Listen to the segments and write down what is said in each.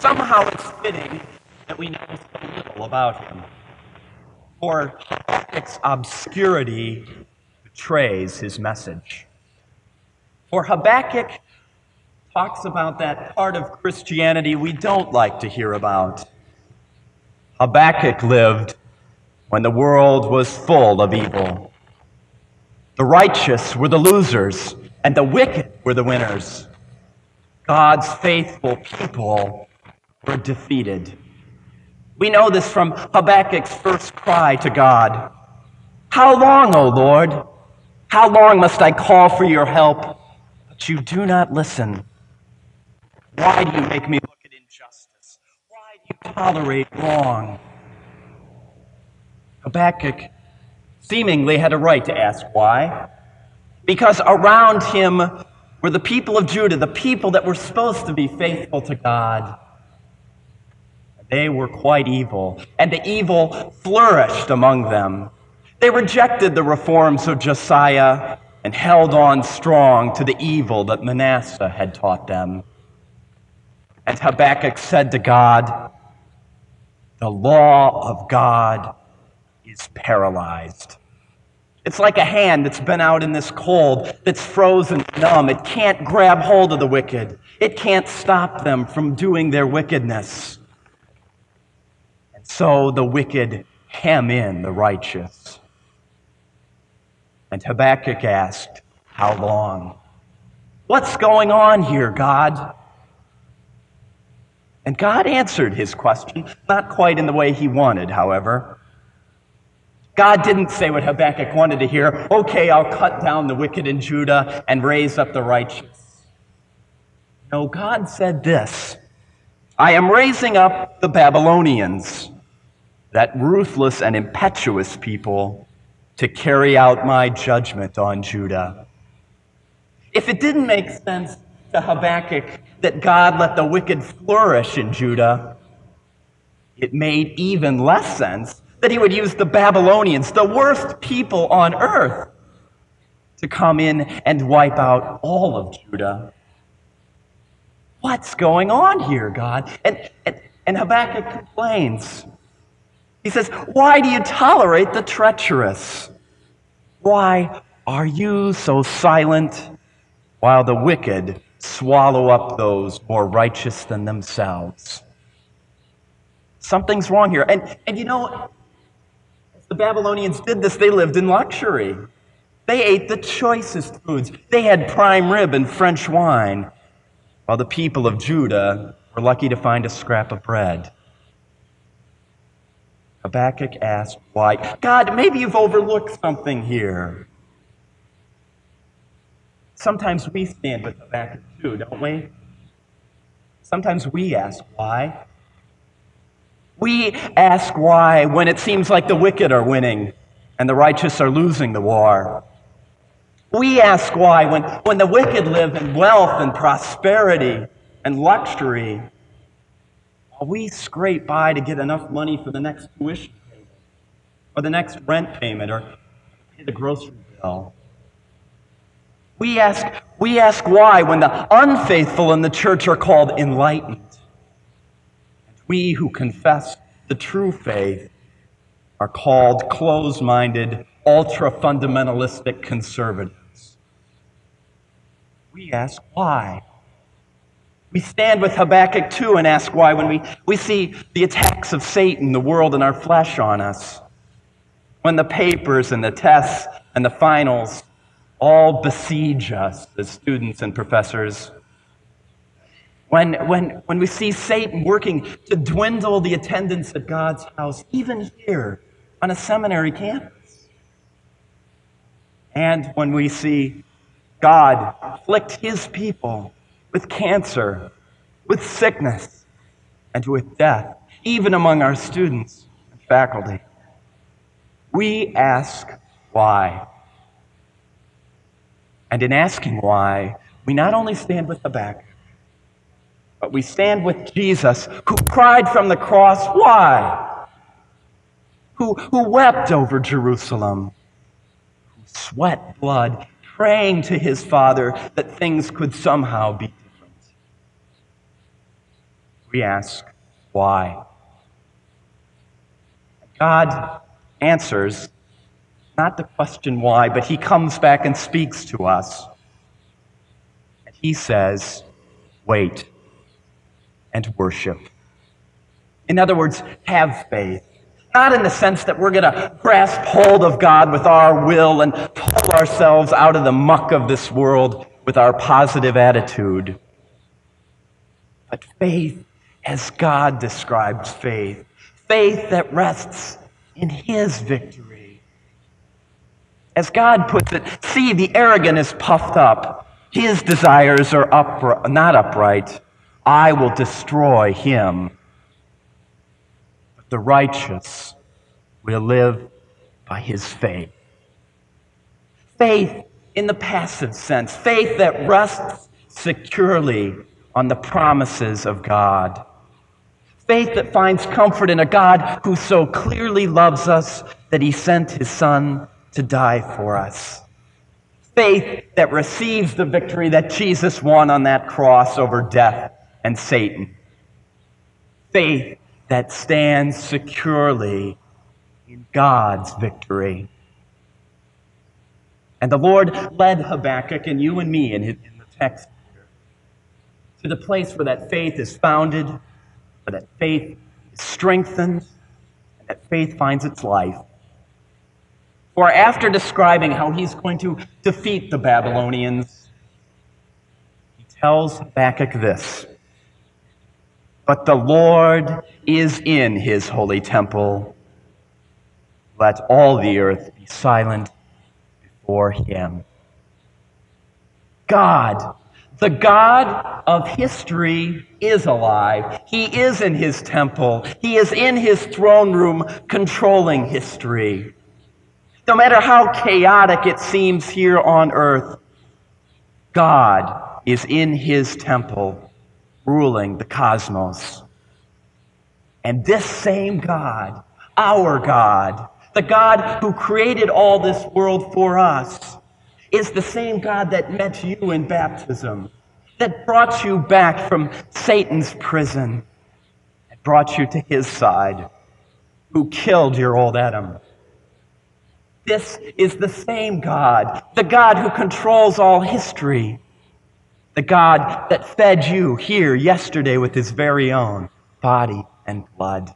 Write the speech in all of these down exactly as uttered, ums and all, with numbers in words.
somehow it's fitting that we know so little about him. For Habakkuk's obscurity betrays his message. For Habakkuk talks about that part of Christianity we don't like to hear about. Habakkuk lived when the world was full of evil. The righteous were the losers, and the wicked were the winners. God's faithful people were defeated. We know this from Habakkuk's first cry to God. How long, O Lord? How long must I call for your help? But you do not listen. Why do you make me look at injustice? Why do you tolerate wrong? Habakkuk seemingly had a right to ask why, because around him were the people of Judah, the people that were supposed to be faithful to God. They were quite evil, and the evil flourished among them. They rejected the reforms of Josiah and held on strong to the evil that Manasseh had taught them. And Habakkuk said to God, "The law of God is paralyzed." It's like a hand that's been out in this cold, that's frozen numb. It can't grab hold of the wicked. It can't stop them from doing their wickedness. And so the wicked hem in the righteous. And Habakkuk asked, "How long? What's going on here, God?" And God answered his question, not quite in the way he wanted, however. God didn't say what Habakkuk wanted to hear. Okay, I'll cut down the wicked in Judah and raise up the righteous. No, God said this: I am raising up the Babylonians, that ruthless and impetuous people, to carry out my judgment on Judah. If it didn't make sense to Habakkuk that God let the wicked flourish in Judah, it made even less sense that he would use the Babylonians, the worst people on earth, to come in and wipe out all of Judah. What's going on here, God? And, and, and Habakkuk complains. He says, "Why do you tolerate the treacherous? Why are you so silent while the wicked swallow up those more righteous than themselves?" Something's wrong here. And, and you know, as the Babylonians did this, they lived in luxury. They ate the choicest foods. They had prime rib and French wine, while the people of Judah were lucky to find a scrap of bread. Habakkuk asked why. God, maybe you've overlooked something here. Sometimes we stand with Habakkuk too, don't we? Sometimes we ask why. We ask why when it seems like the wicked are winning and the righteous are losing the war. We ask why when, when the wicked live in wealth and prosperity and luxury, while we scrape by to get enough money for the next tuition payment or the next rent payment or pay the grocery bill. We ask, we ask why when the unfaithful in the church are called enlightened. And we who confess the true faith are called closed-minded, ultra-fundamentalistic conservatives. We ask why. We stand with Habakkuk too and ask why when we, we see the attacks of Satan, the world, and our flesh on us. When the papers and the tests and the finals all besiege us as students and professors. When, when, when we see Satan working to dwindle the attendance at God's house, even here on a seminary campus. And when we see God afflict his people with cancer, with sickness, and with death, even among our students and faculty. We ask why. And in asking why, we not only stand with Habakkuk, but we stand with Jesus, who cried from the cross, why? Who, who wept over Jerusalem, who sweat blood, praying to his Father that things could somehow be different. we ask, why? God answers not the question why, but he comes back and speaks to us. And he says, wait and worship. In other words, have faith. Not in the sense that we're going to grasp hold of God with our will and pull ourselves out of the muck of this world with our positive attitude. But faith as God describes faith. Faith that rests in his victory. As God puts it, see, the arrogant is puffed up. His desires are upri- not upright. I will destroy him. But the righteous will live by his faith. Faith in the passive sense. Faith that rests securely on the promises of God. Faith that finds comfort in a God who so clearly loves us that he sent his Son to die for us. Faith that receives the victory that Jesus won on that cross over death and Satan. Faith that stands securely in God's victory. And the Lord led Habakkuk and you and me in, his, in the text here to the place where that faith is founded, where that faith is strengthened, and that faith finds its life. For after describing how he's going to defeat the Babylonians, he tells Habakkuk this, but the Lord is in his holy temple. Let all the earth be silent before him. God, the God of history, is alive. He is in his temple. He is in his throne room controlling history. No matter how chaotic it seems here on earth, God is in his temple ruling the cosmos. And this same God, our God, the God who created all this world for us, is the same God that met you in baptism, that brought you back from Satan's prison and brought you to his side, who killed your old Adam. This is the same God, the God who controls all history, the God that fed you here yesterday with his very own body and blood.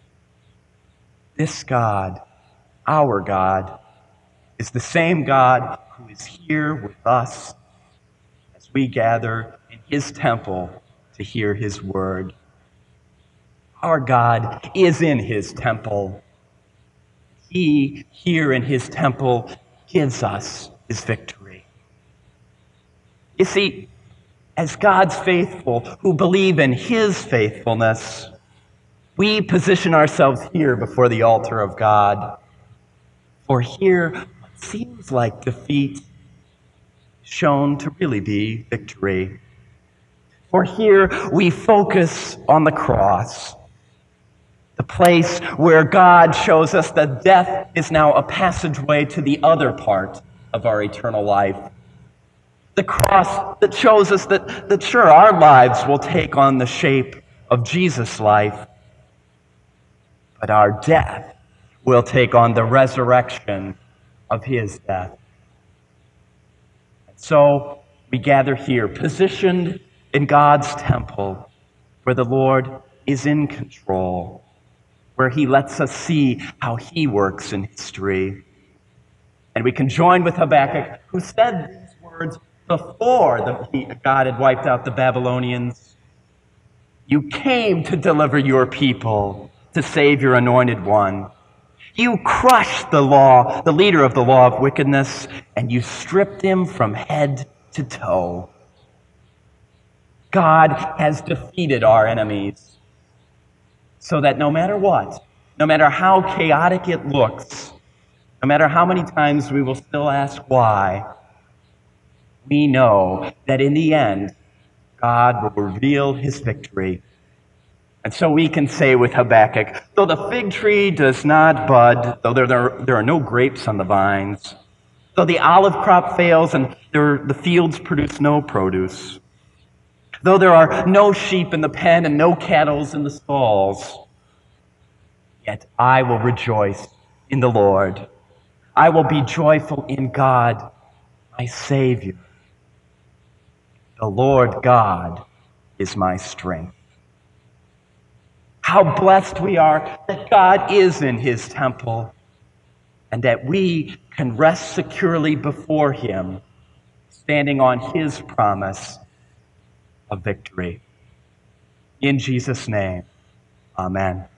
This God, our God, is the same God who is here with us as we gather in his temple to hear his word. Our God is in his temple. He, here in his temple, gives us his victory. You see, as God's faithful who believe in his faithfulness, we position ourselves here before the altar of God. For here, what seems like defeat is shown to really be victory. For here, we focus on the cross, the place where God shows us that death is now a passageway to the other part of our eternal life. The cross that shows us that, that sure, our lives will take on the shape of Jesus' life, but our death will take on the resurrection of his death. And so we gather here, positioned in God's temple, where the Lord is in control, where he lets us see how he works in history. And we can join with Habakkuk, who said these words before the, he, God had wiped out the Babylonians. You came to deliver your people, to save your anointed one. You crushed the law, the leader of the law of wickedness, and you stripped him from head to toe. God has defeated our enemies, so that no matter what, no matter how chaotic it looks, no matter how many times we will still ask why, we know that in the end, God will reveal his victory. And so we can say with Habakkuk, though the fig tree does not bud, though there, there, there are no grapes on the vines, though the olive crop fails and there, the fields produce no produce, Though there are no sheep in the pen and no cattle in the stalls, yet I will rejoice in the Lord. I will be joyful in God, my Savior. The Lord God is my strength. How blessed we are that God is in his temple and that we can rest securely before him, standing on his promise of victory. In Jesus' name, amen.